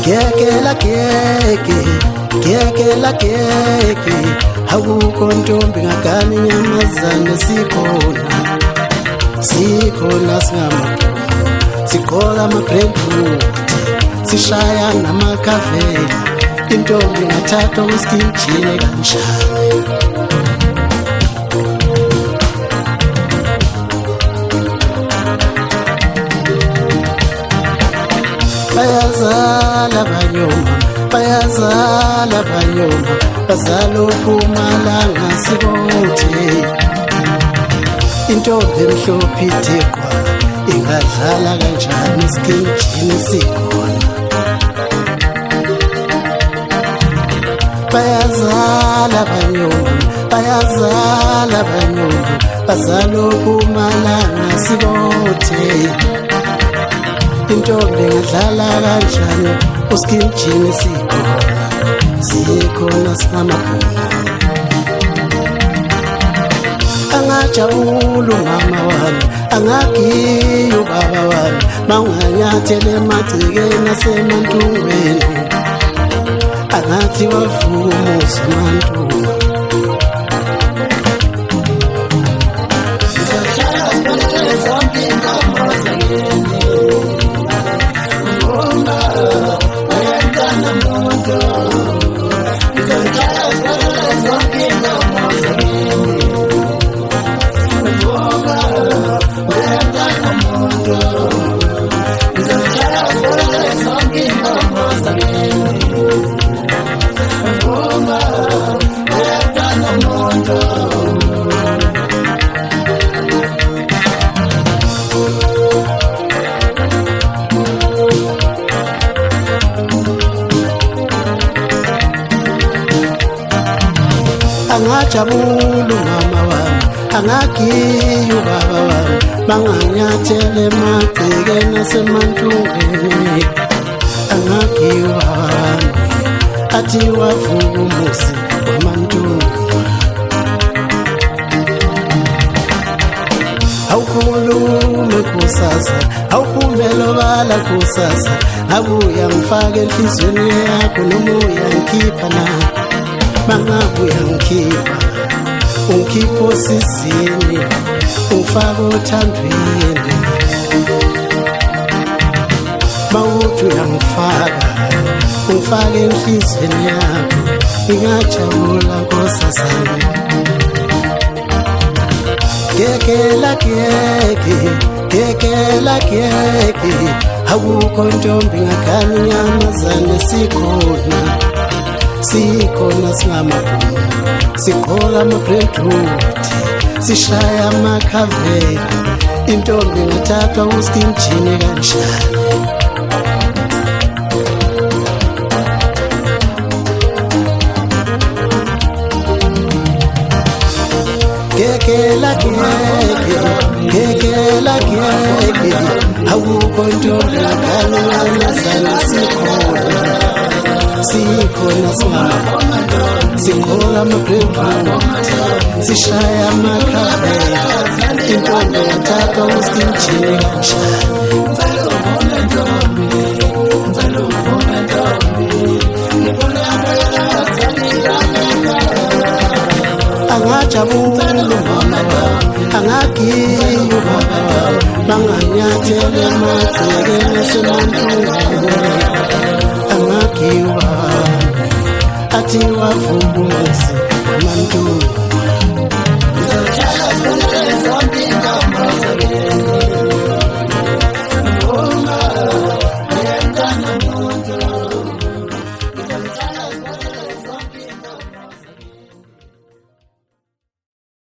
Keke akukho ntombi ngagani nyamazane sikhona singamabhunu sigqoka ama-brentwood sishaya namakhaveli intombi ngathathwa kwiskimjini kanjani bayazala banyoma bazala uPhumalanga sibothi intombi emhlophe ithekwa ingadlala kanjani iskimjini sikhona bayazala banyoma bazala uPhumalanga sibothi intombi ngadlala kanjani uskimjini sikhona singamabhunu angajabula umama wami angagiya ubaba wami manganyathele emagcikeni asemantungweni angathi wavumuza uMaNtungwa angajabula umama wami angagiya ubaba wami manganyathele emagcikeni asemantungweni angagiya ubaba wami athi wavuka umuzi waMaNtungwa awukhulume kusasa awuphumela kusasa abuya ngifake enhlizweni yakho noma uyangikhipha na mangabuya ngikhipha ungikhipha osizini ungifaka othandweni mawuthi uyangifaka ungifake enhlizweni yakho ngingajabula nkosazana keke akukho ntombi ngagani nyamazane sikhona singamabhunu sigqoka ama-brentwood sishaya amakhaveli intombi ngathathwa kuskimjini kanjani keke akukho ntombi ngagani nyamazane sikhona singamabhunu sigqoka ama-brentwood sishaya amakhaveli intombi ngathathwa kuskimjini kanjani angajabula umama wami angagiya ubaba wami manganyathele emagcikeni asemantungweni angagiya ubaba wami athi wavuka umuzi waMaNtungwa